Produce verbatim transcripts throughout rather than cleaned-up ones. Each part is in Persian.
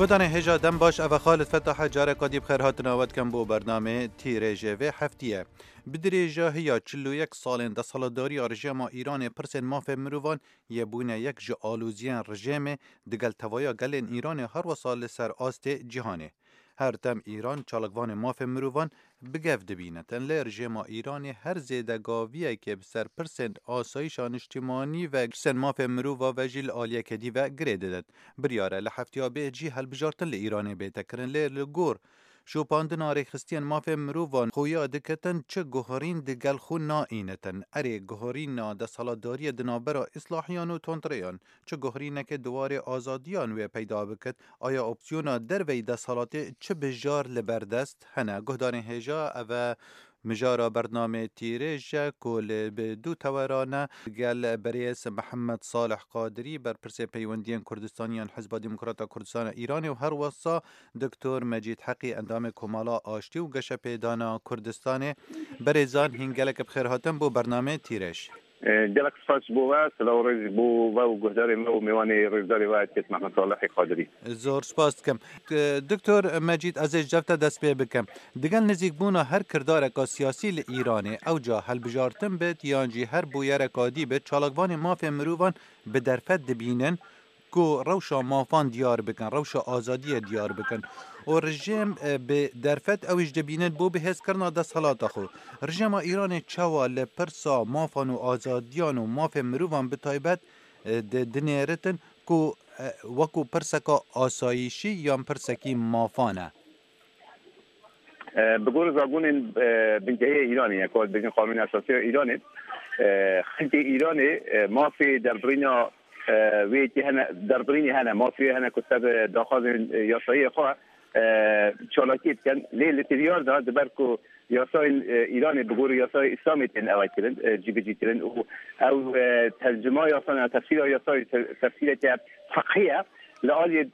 گودان هجا دم باش او خالد فتح جاره کادی بخیر هات نواد کم بو برنامه تیره و هفتیه بدریجا هیا چلو یک سالین ده سالداری رژیم ایران پرسن ماف مروان یه بونه یک جا آلوزیان رژیم دگل توایا گلین ایران هر و سال سر آست جهانه. هر تم ایران چالقوان ماف مروان بگفت بینتن لی رژیم ایران هر زیدگاویه که بسر پرسن آسایشان اجتماعی و سن ماف مروان و جیل آلیه کدی و گریده داد. بریاره لحفتیا به جی هل بجارتن لی ایران بیتکرن لی لگور شو پاندن آره خستین ماف مروان خویا دکتن چه گوهرین دگل خو نائینتن اره گوهرین نا ده سالاداری دنابرا اصلاحیان و تندریان چه گوهرینه که دوار آزادیان و پیدا بکت آیا اپسیونا در وی ده سالات چه بجار لبردست هنه گهدان هجا او مجارا برنامه تیرش کل به دو تورانه گل بریس محمد صالح قادری بر پرس پیوندین کردستانیان حزب دموکرات کردستان ایران و هر وصا دکتر مجید حقی اندام کمالا آشتی و گشه پیدانا کردستان بریزان هنگلک بخیر هاتم بو برنامه تیرش جلک سپاس بو و سلام روز بو و گهدار ما و میوانی روزداری و کت محمد صالح قادری زور سپاس کم دکتر مجید از جفت دست پی بکم دیگل نزیک بونا هر کردار اکا سیاسی لإیرانه او جا هل بجارتن بید یانجی هر بویر اکادی بید چالقوان ماف مروان به درفت دبینن کو روشا مافان دیار بکن روشا آزادی دیار بکن و رژیم به درفت اویج دبینن بو به حس کرنا دست حالات خو رژیم ایران چوا لپرسا مافان و آزادیان و ماف مروان به تایبت دنیرتن کو وکو پرسکا آسایشی یا پرسکی مافانه بقول زاگون بنجهه ایرانی یکو بجن قانون اساسی ایرانی خلق ایرانی مافی در برینا ویتی هنه در برینی هنه مافی هنه کتب داخل یاسایی خواه چالاکیت کن لیل تریار ده دبرکو یاسای ایرانی بقول یاسای اسلامی تن اوای کردن جی بی جی کردن او ترجمه یاسای تفسیر یاسای تفسیر فقهیه لآلیت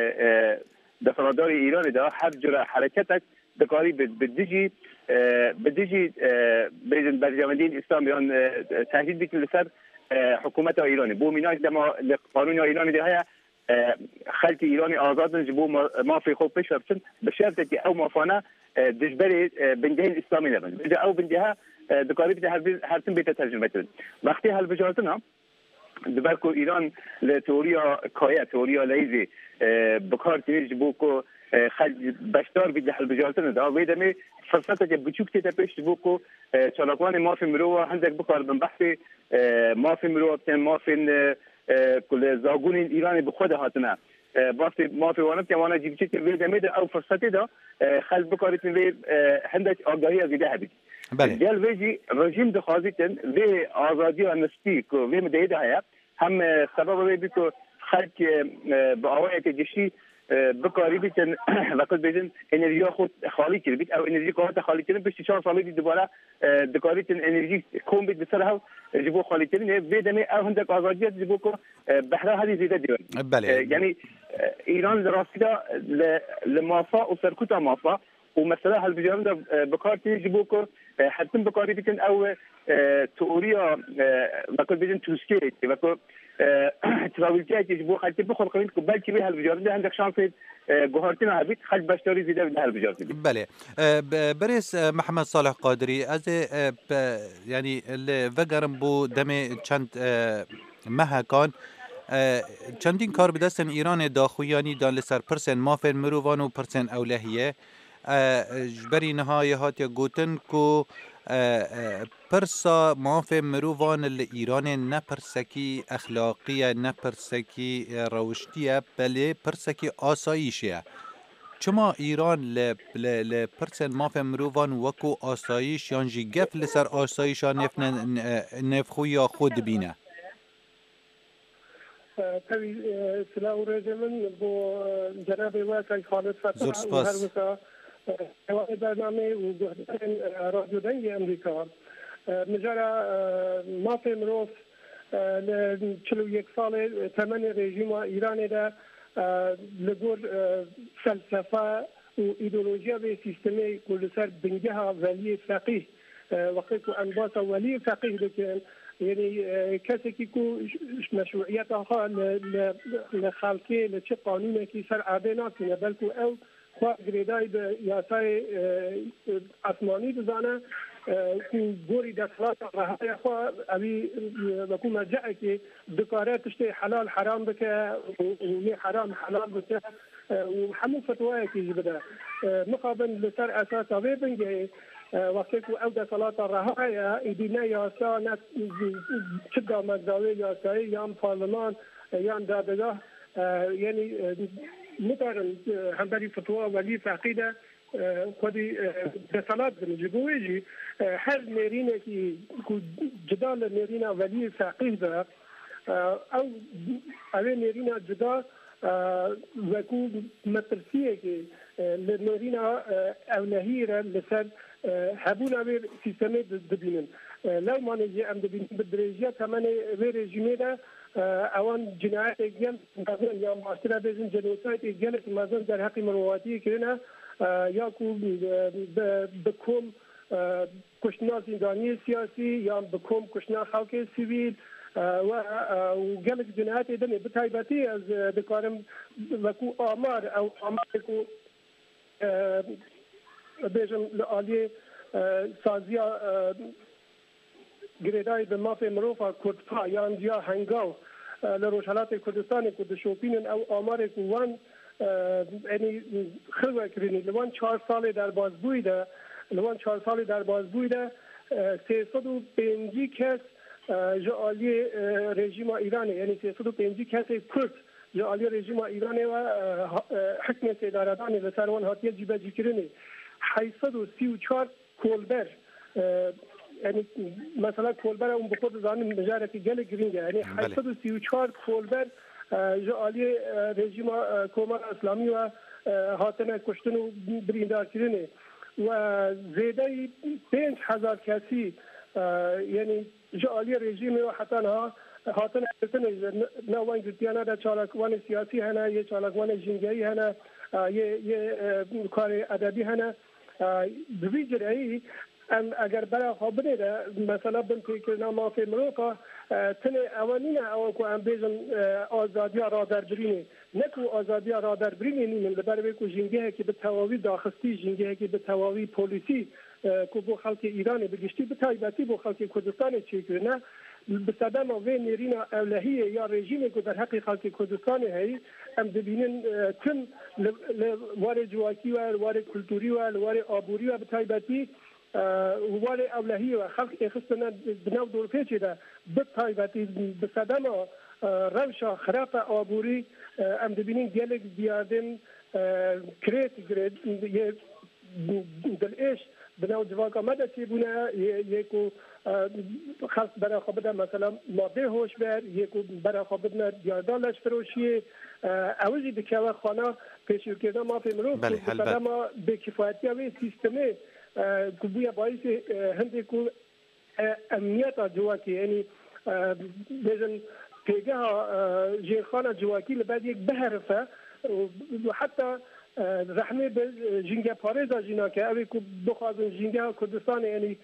دفرادار ایرانی ده هر جرا حرکتک دکاری بدیجی بدیجی بیشتر برجامدین اسلامیان تهدید بیت لسر حکومت ایرانی بو مینای دما قانون ایرانی ده هیا خلق ایرانی آزاد نجبو ما في خوب پیش رفتن بشرط که او مافانه دجبری بنده اسلامی نبند بده او بنده دکاری بیت هر هر تن بیت ترجمه کرد وقتی هل بجارتنا دبرکو ایران لتئوریا کایه تئوریا لیزی بکار تیج بو کو خلق بشتار بیت هل بجارتنا دا ویدمی فرصت که بچوک تی پیش بو کو چالاکوان ما في مرو هندک بکار بن بحث ما في مرو تن ما في کل زاگون ایرانی به خود هاتنه وقتی ما فیوانم که وانا جیبچی که ویده میده او فرصتی دا خلق بکارید وی هندک آگاهی از ایده هبید جل ویجی رژیم دخوازیتن وی آزادی و نسبی که وی مدهیده هیا هم سبب وی بی که خلق به آوائه که جشی بکاری بیتن وقت بیتن انرژی خود خالی کرد بیت او انرژی کارت خالی کرد بیشتر چهار سالی دوباره دکاری تن انرژی کم بیت بسرها جبو خالی کرد نه بیدمی او هندک آزادیت جبو کو بحرا هذه زیاده دیوان یعنی ایران دراستی دا لمافا و سرکوتا مافا و مثلا هل بجارم دا بکارتی جبو کو حتم بکاری بیتن او تئوریا وقت بیتن توسکی وقت تراویلتی که جبو خالتی بخور کنید که بلکه به هل بجارم ده هندک شانس گوهرتین هبید خالد بشتاری زیده به هل بجارم بله بريس محمد صالح قادری از یعنی وگرم بو دم چند مهکان چندین کار به دستن ایران داخویانی دان لسر پرسن مافن مروان و پرسن اولهیه جبری نهایه هات یا گوتن کو پرسا ماف مروان لإيران نپرسکی اخلاقیه نپرسکی روشتیه بله پرسکی آسایشیه چما ایران لپرسن ماف مروان وکو آسایش یانجی گف لسر آسایشان نفخوی خود بینه تاوی سلاو رجمن بو جناب واقعی خالد فتح و هر وقت هوای برنامه و گهدارن رادیو دنگ امریکا مجرا ماف مروف چلو یک سال تمن رژیم ایران ده لگور فلسفه و ایدئولوژیا به سیستمی کل سر بنگه ولی فقیه وقتی که انباط ولی فقیه دکن یعنی کسی که کو مشروعیت آخا لخالقی لچه قانونه که سر عاده نکنه بلکه او خواه گریدای به یاسای اسمانی بزانه که گوری دستلات رهای خواه اوی وکو مرجعه که دکاره تشتی حلال حرام بکه و حرام حلال بکه و همون فتوایه که بده مقابل لسر اساس اوی بنگه وقتی که او دستلات رهای ایدینه یاسا نت چه دامزداوی یاسایی یا پارلمان یا دادگاه یعنی مدارن هم بری فتوا ولی فقیده خودی دستلات بنجبویجی هر نرینه که جدال نرینه ولی فقیه به او اوی نرینه جدا وکو مترسیه که نرینه اولهی را لسر هبون اوی سیستمه دبینن لو ما نجی ام دبینن بدرجه تمام وی رژیمه ده اوان جنایت اگل مثلا یا معاشره بزن جنوسایت اگل که مثلا در حق مروواتی کنه یا کو بکم کشتنا زندانی سیاسی یا بکم کشتنا خلق سیویل و گلک جنایت دنی بتایبتی از دکارم وکو آمار او آمار کو بیشم لعالی سازیا گریدای به مافی مروفا کردپا یا انجیا هنگاو لروشالات کردستان کد شوپینن او آمار کوان یعنی خلوه کرینی لوان چهار سال در باز بویده لوان چهار سال در باز بویده سیصد و پنجی کس جعالی رژیم ایرانی یعنی سیصد و پنجی کس کرد جعالی رژیم ایرانی و حکم سیداردانی لسر وان هاتیه جیبه جی کرینی هشتصد و سی و چهار کولبر یعنی مثلا کولبر اون بخود زانیم مجارتی گل گرینگه یعنی هشتصد و سی و چهار کولبر جعالی رژیم کمار اسلامی و هاتن کشتن و بریندار کردنه و زیده پنج هزار کسی یعنی جعالی رژیم و حتی ها هاتن کردن نوان گرتیانه در چالکوان سیاسی هنه یه چالکوان جنگی هنه یه کار ادبی هنه دوی جرایی ام اگر برای خبره ده مثلا بن پیکرنا مافی مروفا تن اوانیه او کو ام بیزن آزادی را در برینه نکو آزادی را در برینه نیمن لبرای کو جنگه که به تواوی داخستی جنگه که به تواوی پلیسی کو بو خلق ایران بگشتی به تایباتی بو خلق کردستان چیکرنا بسبب ما وین نیرینا اولهیه یا رژیمی که در حق خلق کردستان هی ام دبینن تن وار جواکی و وار کلتوری و وار آبوری و به تایباتی وال اولهی و خلق اخستنا بناو دور پیچه ده بطایبتی بسدم روشا خراب آبوری ام دبینین گلک بیادن کریت گرید یه دل ایش بناو جواقا مده چی بونه یکو خلق برای خوابده مثلا ماده هوش بر یکو برای خوابده دیاردالش فروشیه اوزی بکوه خانه پیشو کرده ما فیمروف بسدم بکفایتی اوی سیستمه کبویا باعث هندی کو امنیت جواکی یعنی بزن پیگه جیرخانه جواکی لبعد یک بهرفه و حتی رحمه به جنگه پارزا جینا که اوی کو بخوازن جنگه کردستان یعنی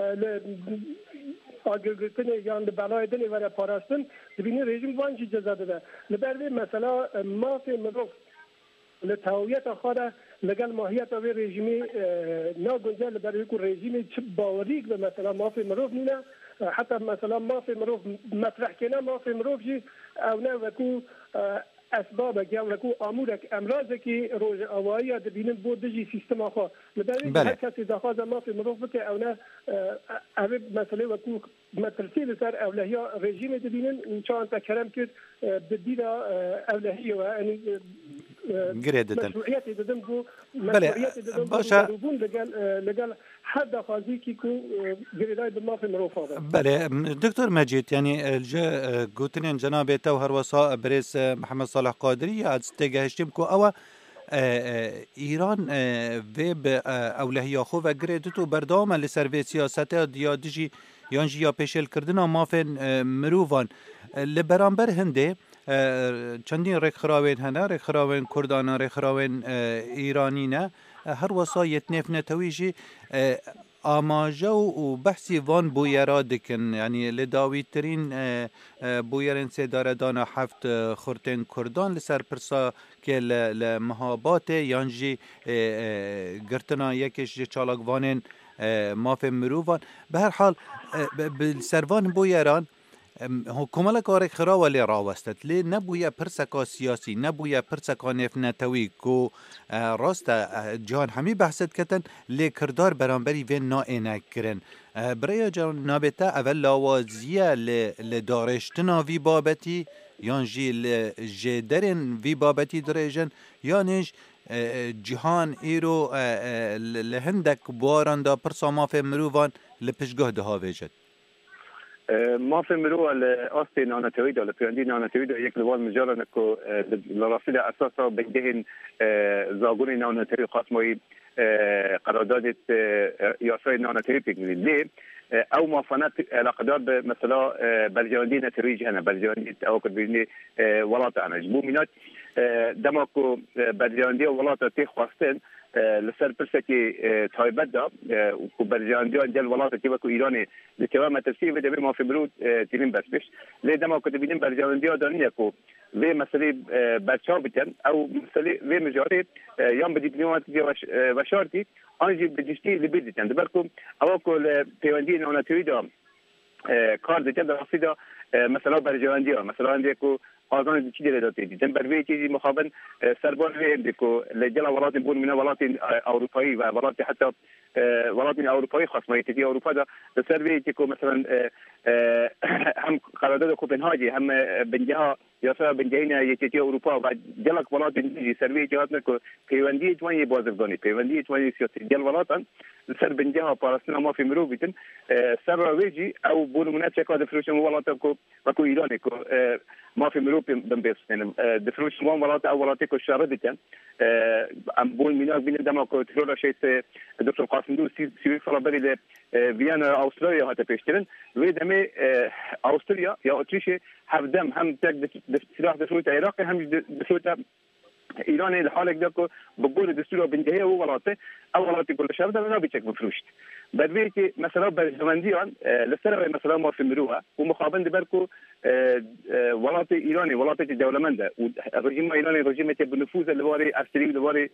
آگرگرتن یا بالای دنی وره پاراستن ببینی رژیم وانجی جزا داده لبعد مثلا مافی مروف لتهویت خواهد لگل ماهیت اوی رژیمی ناگنجه برای که رژیمی چه باوریک به مثلا مافی مروف نینه حتی مثلا مافی مروف مطرح کنه مافی مروف جی او نه وکو اسباب که وکو آمورک امراض که روز آوایی دبینن بود دجی سیستم آخوا لبرای هر کسی دخواز مافی مروف بکه او نه اوی مثلا وکو مترسی لسر اولهی رژیم دبینن چون تکرم کرد بدید اولهی و یعنی مشروعیتی دادم بو مشروعیتی دادم بو دروبون لگل لگل حد خازی کی کو گریدای به مافی مروفا بله دکتر مجید یعنی جا گوتنین جناب تو هر وسا برس محمد صالح قادری از تگهشتیم کو او ایران و به اولهی خو و گریدتو بردام لسر سیاست دیادجی یانجی یا پیشل کردن مافن مروفان لبرانبر هنده چندین رخراوین هنه رخراوین کردان رخراوین ایرانی نه هر وسایت نف نتویجی آماجه و بحثی وان بویرا دکن یعنی لداوی ترین بویرن سداره دانا هفت خورتن کردان لسر پرسا که لمهابات یانجی گرتنا یکش چالاک وانن ماف مروفان به هر حال بالسروان بویران حکومت کار خرا ولی راوستت لی نبویا پرسکا سیاسی نبویا پرسکا نفنتوی کو راست جان همی بحثت کتن لی کردار برانبری و نا اینک کرن برای جان نابتا اول لاوازیه لی دارشتنا وی بابتی یانجی لی جدرن وی بابتی دریجن یانش جهان ایرو لهندک بواران دا پرسا ما فی مروفان لپشگاه ده ها ویجد ما في مروه لاستي ناناتويدا لبياندي ناناتويدا يك لوال مجالا نكو لراسيدا اساسا بيدهن زاغوني ناناتوي خاصموي قرارداد ياساي ناناتوي بيجني ليه او موافنات الاقدار مثلا بلجاندي نتريج هنا بلجاندي او كبيني ولات انا جبو مينات دماكو بلجاندي ولات تي خواستن لسر پرسکی تایبت دا و برجاندیان جل ولات که وکو ایرانی لکوام تفسیر و دبیر ما فی برود تیرین بس بش لی دما که دبینیم برجاندیان دانیه که وی مسئله برچا بتن او مسئله وی مجاری یام بدی دیپلماتی و شارتی آنجی بجشتی لبیدتن دبرکم او که پیوندی نانتوی دا کار دیتن در اصلی دا مثلا برجاندیان مثلا اندی که آزان دیچی دیده داده دیدن بر وی چیزی مخابن سربان وی اندیکو لجل ولات بون من ولات اروپایی و ولات حتی ولات اروپایی خاص ما یتی اروپا دا سر وی که مثلا هم قرارداد کوپنهاگی هم بنجها یا سر بنجین یتی اروپا و جلک ولات دیجی سر وی جهات نکو پیوندی جوانی بازرگانی پیوندی جوانی سیاسی جل ولاتن سر بنجها پاراستنا ما فی مرو بیتن سر ویجی او بون منات چکا فروشم ولات کو و کو ایرانی کو ما في ملوك بنبيستن دفروش مون ولات او ولات كو شاردتن ام بول ميناك بين دما كو تلولا شيء دكتور قاسم دو سي فلا بري فيينا استراليا هتا بيشترن وي دمي استراليا يا اتريشي هفدم هم تك سلاح دفروت العراق هم دفروت ایران الحالك داكو بقول دستور بنتهي هو ولاته او ولاته كل شهر ده ما بيتشك بفروشت بدويتي مثلا برجمانديان لسه مثلا ما في مروها ومقابل بركو ولاته ايراني ولاته دولمنده والرجيم الايراني رجيم بنفوذ اللي واري ارسلي اللي واري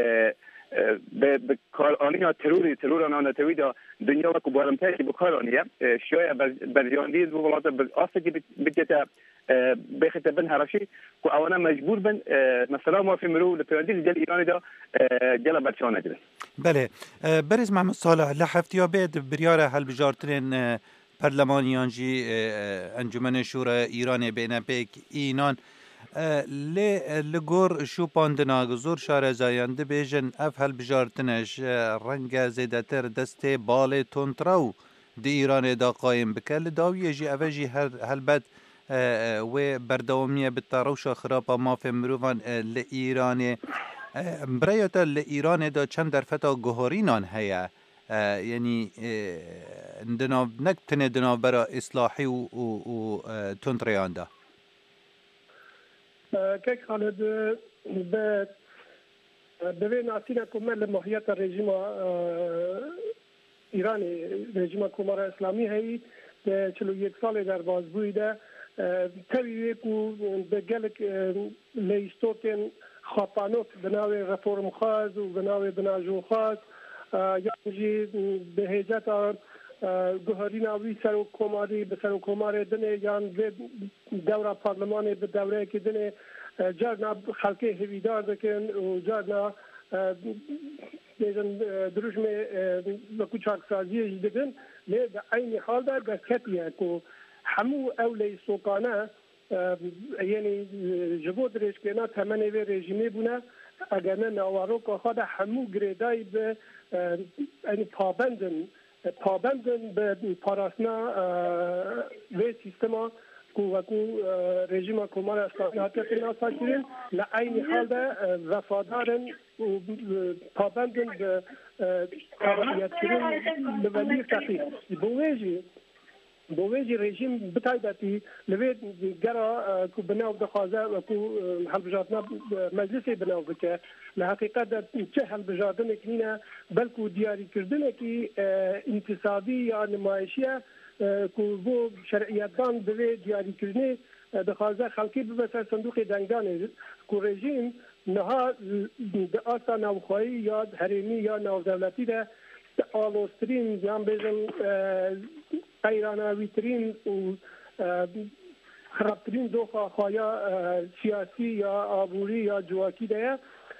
بکارانیا تروری ترور آنها تویدا دنیا و کبارمتری بکارانیه شاید برجاندی ولات آسیبی بدیت بخت بن هرشی که آنها مجبور بن مثلا ما فی مرو لپیاندی جل ایرانی دا جل برچانه جل. بله برز محمد صالح لحفتی بید بریار هل بجارترین پارلمانیانجی انجمن شورای ایران بین پیک اینان لی لگور شو پاندنا گزور شار زایانده بیجن اف هل بجارتنش رنگ زیدتر دست بال تونتراو دی ایران دا قایم بکل داویه جی اوه هر هل بد و بردوامیه بتاروش خرابا ما فی مروفان لی ایران برایتا لی ایران دا چند درفتا گهارینان هیا یعنی دناو نکتنه دناو برا اصلاحی و, و, و تونتریان دا كيك خالد ب بين عطينا كمال ماهية الرجيم إيراني رجيم كمارة إسلامي هي چلو یک سال در بازگویی ده تریه کو بگلک لیستوتن خاپانوت بناوی رفورم خواز و بناوی بناجون خواز یعنی به هجت گهارین آوی سر و کماری به سر و کماری دنه یان به دوره پارلمانی به دوره که دنه جارنا خلقه هویدار دکن و جارنا بیشتر دروش می بکوچاک سازی دیدن لی به این حال در گذشتیه که همو اولی سوکانه یعنی جبود رشکنا تمنی و رژیمی بونه اگر نه نوارو که خود همو گریدای به این پابندن پابندن به پاراسنا و سیستما کوکو رژیم کمال اسلامی حتی ناسا کردن لعین حال ده وفادارن و پابندن به قابلیت کردن به ولی تقییم بویجی بویجی رژیم بتایبتی لوید گرا کو بناو دخوازه و کو هلبجاتنا مجلس بناو بکه لحقیقت چه هلبجاتن اکنینا بلکو دیاری کردن اکی انتصابی یا نمایشیه کو بو شرعیتان دوی دیاری کردنی دخوازه خلقی ببسر صندوق دنگدانه کو رژیم نها د آسا نوخواهی یا هرمی یا نوزولتی ده آلوسترین یان بیزن ایرانویترین و خرابترین دو خواهی سیاسی یا آبوری یا جواکی ده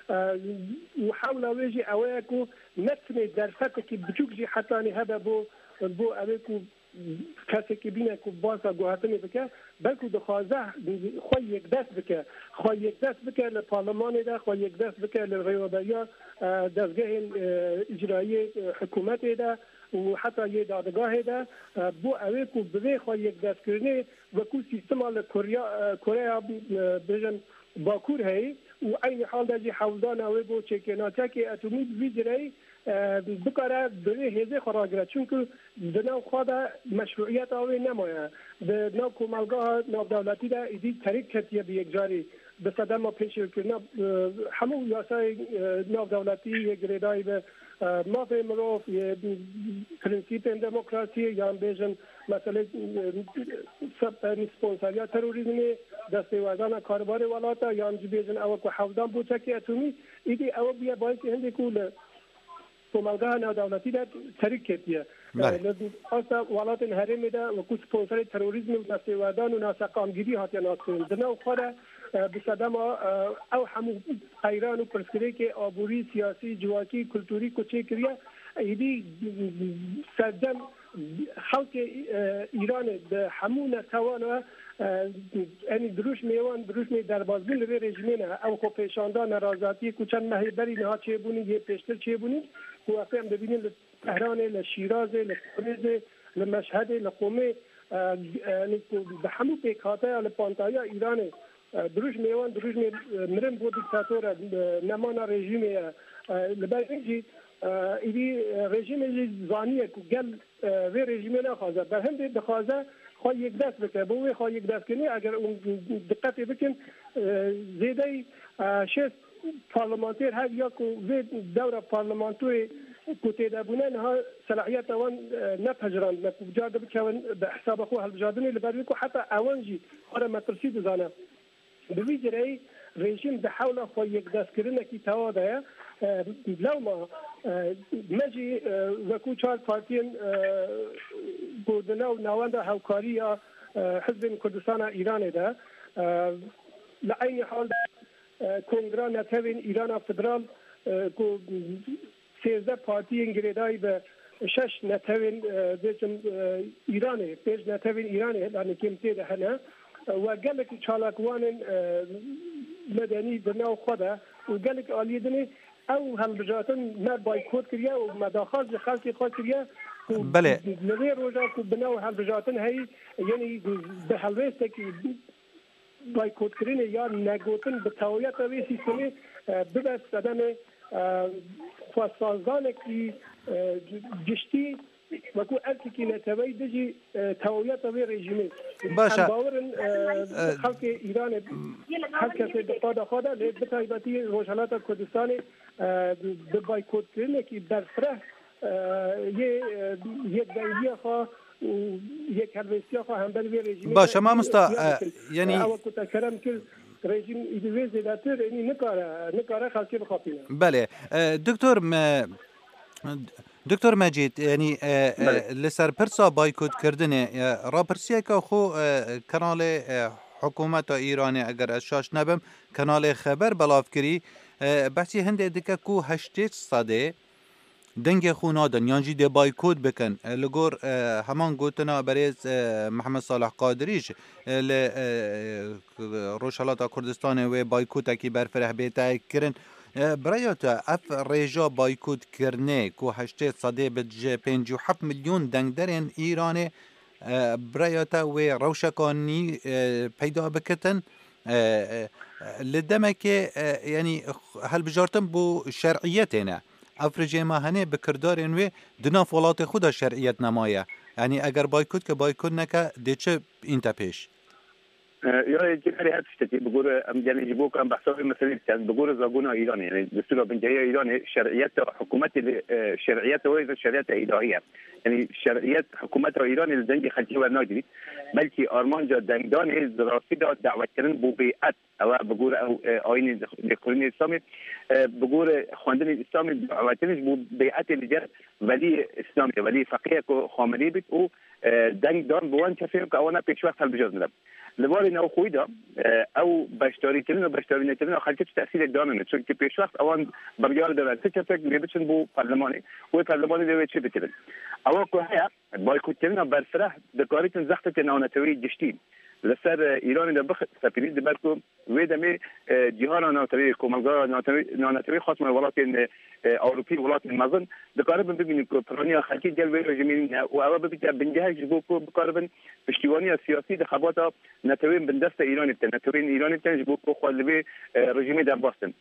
و حول ویجی اوه کو نتنه درفت که بچوک جی حتی نهبه بو بو اوه کو کسی که بینه که باسا گوهتنی بکه بلکه دخوازه خواه یک دست بکه خواه یک دست بکه لپارلمان ده خواه یک دست بکه لغیوبیا دستگاه اجرایی حکومت ده و حتی یه دادگاه ده بو اوه که بوی خواه یک دست کرنه و که سیستم آل کوریا بجن باکور هی و این حال ده جی حوزان اوه بو چکناته که اتومی بیجره بکاره به هزه خراجره چون که دناو خواده مشروعیت آوی نمایه دناو کمالگاه ناو دولتی ده ایدی تریک کتیه به یک جاری به صدر ما پیشل کرنا همون یاسای ناو دولتی یک گریدایی به مافه مروف یه پرنسیپ دموکراسی یا بیشن مثلا سپانسریا تروریزمی دسته وزان کاربار ولاتا یا بیشن او که حوضان بوده که اتومی ایدی او بیا باید هنده کول کمالگاه نادولتی در تریک کتیه اصلا ولات هرمی ده و کس سپانسر تروریسم و دستیوادان و ناسقامگیری هاتی ناسکن دنو خواهد بسدم او همو ایران و پرسکری که آبوری سیاسی جواکی کلتوری کچه کریه ایدی سردم خلق ایران به همو نتوانه یعنی دروش میوان دروش می دربازبین لبه رژیمینه او خو پیشاندان نرازاتی کچن مهیبری نها چه بونی یه پیشتر چه بونی و وقتی هم ببینیم لتهران لشیراز لتبریز لمشهد لقومه به همو پیکاته لپانتایا ایران دروش میوان دروش می مرم بو دیکتاتور نمانا رژیمه لبه اینجی ایدی رژیم زانیه که گل و رژیمه نخوازه بر هم بخوازه خواه یک دست بکنه بوی خواه یک دست کنی اگر اون دقت بکن زیده شست پارلمانتر هر یا که دور پارلمانتوی کتیده بونه نها صلاحیت اوان نپجران نکوجاده بکن به حساب خواه هلبجادنی لبروی که حتی اوان جی خواه مترسی بزانه بوی جرهی رژیم به حول خواه یک دست کرنه که تواده لو ما مجي وكو چهار پارتين بودنا و نوانده هاوكاري یا حزب کردستان ایران ده لأي حال کنگرا نتوین ایران فدرال کو سیزده پارتی انگریدایی به شش نتوین دیشم ایرانه پیش نتوین ایرانه لانه کمتی ده هنه و گلک چالاکوان مدنی بناو خوده و گلک آلیدنی او هلبجاتن نه بایکوت کریه و مداخل خلقی خود کریه بله نوی روزا که بناو هلبجاتن هی یعنی به هلویسته که بایکوت کرینه یا نگوتن به تاویت اوی سیستمی ببست دادن خواستازدانه که جشتی وكو أرتكي نتوي دجي تويات وي ريجيمي باشا باورن خلق إيران خلق سيدقادا خادا لبتايباتي روشالات كردستاني ببايكوت كرنه كي برفره یک دنگی خواه و یک هلوستی خواه هم بر وی رژیمی باشا ما مستا یعنی اول کتا کرم که رژیم ایدوی زیداتر اینی نکاره نکاره خلقی بخوابینه بله دکتر م... دکتر مجید یعنی لسر پرسا بایکوت کردنه را پرسیه که خو کانال حکومت ایرانی اگر از شاش نبم کانال خبر بلاف کری بحثی هنده دکه کو هشتیج صده دنگ خو نادن یانجی ده بایکوت بکن لگور همان گوتنا بریز محمد صالح قادریش ل روشالات کردستان و بایکوت کی برفره بیتا کرن برایت اف ریجا بایکوت کرنه کو هشت صده بج پنج و هفت میلیون دنگ درن ایران برایت و روشکانی پیدا بکتن لدمه که یعنی هل بجارتن بو شرعیت نه افرجه ما هنه بکردارن و دناف ولات خود شرعیت نمایه یعنی اگر بایکوت که بایکوت نکه دی چه اینتا پیش یا جبری هستشتی بقول ام يعني يجيبوك ام بحساب مثلا كان بقول زاغونا ايران يعني دستور بنجيه ايران شرعيات حكومات شرعيات وهي شرعيات الهيه يعني شرعيات حكومات ايران اللي دنجي خلتي وناجري بلكي ارمانجا دنگدان هي دراسي دعوه كردن بو بيئات او بقول او اين القانون الاسلامي بقول خواندن الاسلامي دعوه بو بيئات اللي جات ولي اسلامي ولي فقيه خامنه‌ای بت او دنگدان بوان كفيك او انا پیش وقت البجوز لباری نو خویدا او باشتاری کردن و باشتاری نکردن خالص تأثیر دامنه چون که پیش وقت آوان بریار دارد چه فکر می‌بینن بو پارلمانی و پارلمانی دوید چه بکنن اول که هیا بایکوت کردن برسره دکاریتن زخت نانتوی جشتیم لسر ایران در بخ سفیری دبرکو و دمی جهان نانتوی کومالگا نانتوی نانتوی خاص من ولات اوروپی ولات مازن دکاربن ببینیم که پرانیا خالصی جلوه رژیمین و اول ببینیم بنجهش بو بکاربن پشتیبانی سیاسی دخباتا نتوین بندست ایران تن نتوین ایران تن بو خو لبی رژیم در باستن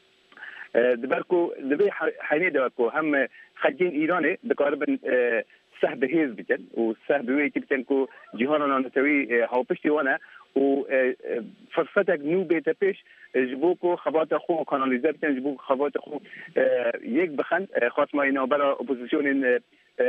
دبرکو لبی حینه دبرکو هم خالصین ایران دکاربن سحب هيز بجن وسحب ويكي بجن كو جهانا نتوي هاو بشتي وانا و فرصتك نو بيتا بيش جبوكو خبات اخو كاناليزا بجن جبوكو خبات اخو يك بخن خاص ما ينو بلا اوبوزيسيون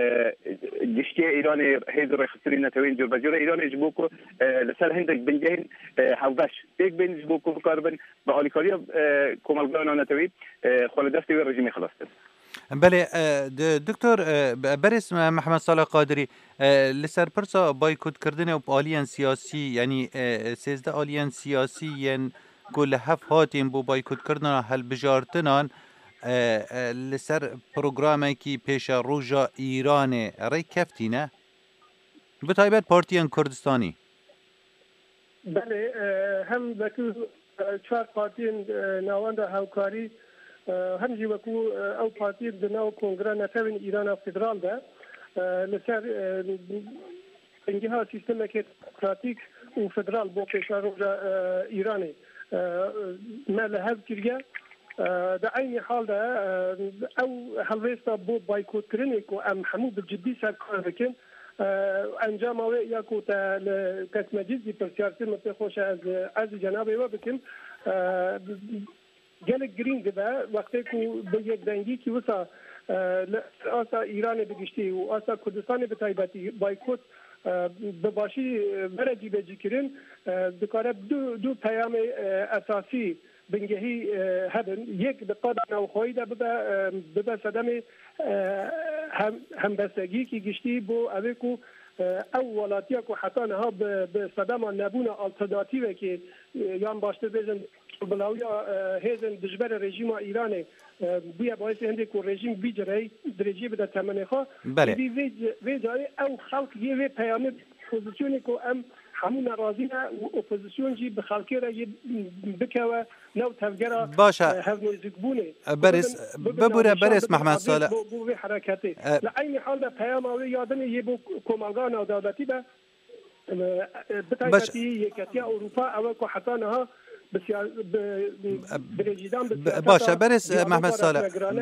جشتي ايراني هيز روح خسرين نتوين جو بجورة ايراني جبوكو لسال هندك بنجهن هاو باش تيك بين جبوكو بكاربن بهاليكاريا كومالغانا نتوي خالدفتي والرجيمي خلاص بله دکتر برس محمد صالح قادری لسر پرسا بایکوت کردن و آلیان سیاسی یعنی سیزده آلیان سیاسی ین کل هف هاتین بو بایکوت کردن هل بجارتنان لسر پروگرامی که پیش روژا ایرانه رای کفتی نه؟ بطایبت پارتیان کردستانی بله هم بکو چهار پارتیان نوانده هاوکاری همجی وکو او پارتی دناو کنگره نتوین ایران فدرال ده لسر انجها سیستم که دموکراتیک و فدرال بو پیشا روژا ایرانی ما لحظ کرگه در این حال ده او هلویستا بو بایکوت کرنی که ام همو بجدی سر کار بکن انجام اوه یا که تا قسم جزی پر سیارتی مطلب خوش از از جنابه و بکن گلک گرین ده وقتی که به یک دنگی که وسا آسا ایران بگشتی و آسا کردستان به تایباتی بایکوت به باشی برجی بجی کرن دکاره دو دو پیام اساسی بنگهی هدن یک به قدر نوخوی ده ببه ببه صدم هم همبستگی که گشتی بو اوه که او ولاتیا که حتی نها به صدم نبون آلتداتیوه که یان باشته بزن بلاویا هیزن دجبر رژیم ایران بیا باعث هنده که رژیم بیجره درجه بده تمنه خواه بله وی جای او خلق یه وی پیامه پوزیسیونی که ام همون نرازی نه و اپوزیسیون جی به خلقی را یه بکوه نو تفگره باشه هفنوزک بونه برس ببوره برس محمد صالح بو وی حرکتی لعین حال ده پیام اوی یادن یه بو کمالگان و دولتی به بتایبتی یکتی اروپا او که حتی نها باشه برس محمد صالح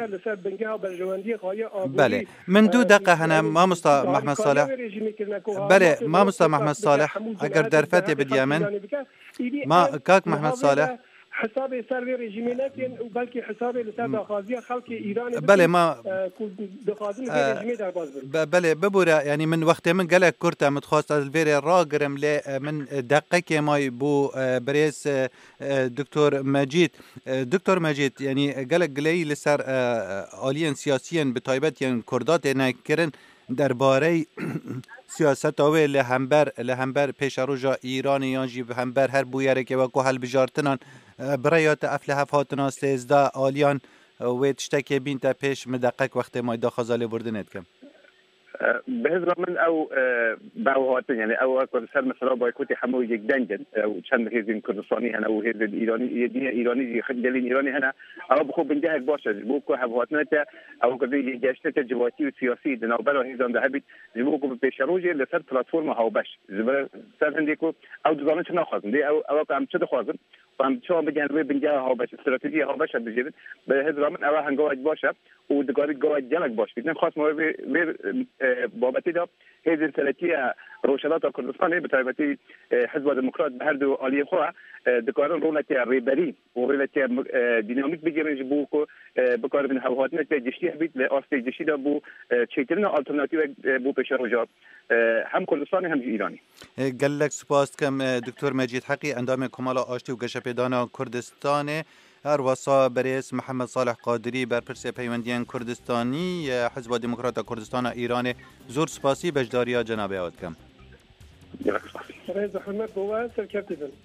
بله من دو دقیقه هنه ما مستا محمد صالح بله ما مستا محمد صالح اگر در فتح بدیامن ما کاک محمد صالح حساب سروی رژیمی نکن و بلکه حساب لسر داخازی خلق ایران بله ما داخازی رژیمی در باز بود بله ببوره یعنی من وقتی من گله کرتا متخواست از الویری را گرم لی من دقیقه مای بو بریس دکتر مجید دکتر مجید یعنی گله گلی لسر آلیان سیاسیان به تایبت یعنی کردات نکرن درباره سیاست اوه لهمبر لهمبر پیش روژا ایرانی یانجی همبر هر بویره که وکو هل بجارتنان برایات افله هفاتنا سیزده آلیان و تشتکی بین تا پیش مدقق وقت ما داخازالی بردنید کم بهذا من او باوهاتن يعني او كردستان مثلا بايكوتي حمو يك دنجن او كان هيزن كردستاني هنا او هيزن ايراني يدي ايراني خدلين ايراني هنا او بخو بنجاهك باشا بوكو حبواتنا او قضيه جاشته جواتي وسياسي دنا بلا هيزن ذهبت بوكو بيشروجي لسر بلاتفورم هاو باش سر عندكو او دزانه شنو خازن دي او او عم تشد خازن فهم شو بجان وي بنجاه هاو باش استراتيجيه هاو باش بجيب بهذا من او هنجو باشا ودقاري جوا جلك باش بدنا خاص ما بابتی دا حزب سلطی روشنات کردستان به تایبتی حزب دموکرات به هر دو عالی خو دکارن رولت ریبری و رولت دینامیک بگیرن بو کو بکار بین هواتنه جشتی بیت ل آست جشتی دا بو چیترن آلترناتیو بو پیشر وجاب هم کردستان هم ایرانی. گلک سپاس کم دکتر مجید حقی اندام کمال آشتی و گشپیدان کردستان هر وصا برئیس محمد صالح قادری بر پرس پیوندیان کردستانی حزب دموکرات کردستان ایران زور سپاسی بجداریا جناب آوت کم. رئیس حکومت بوده سرکرتی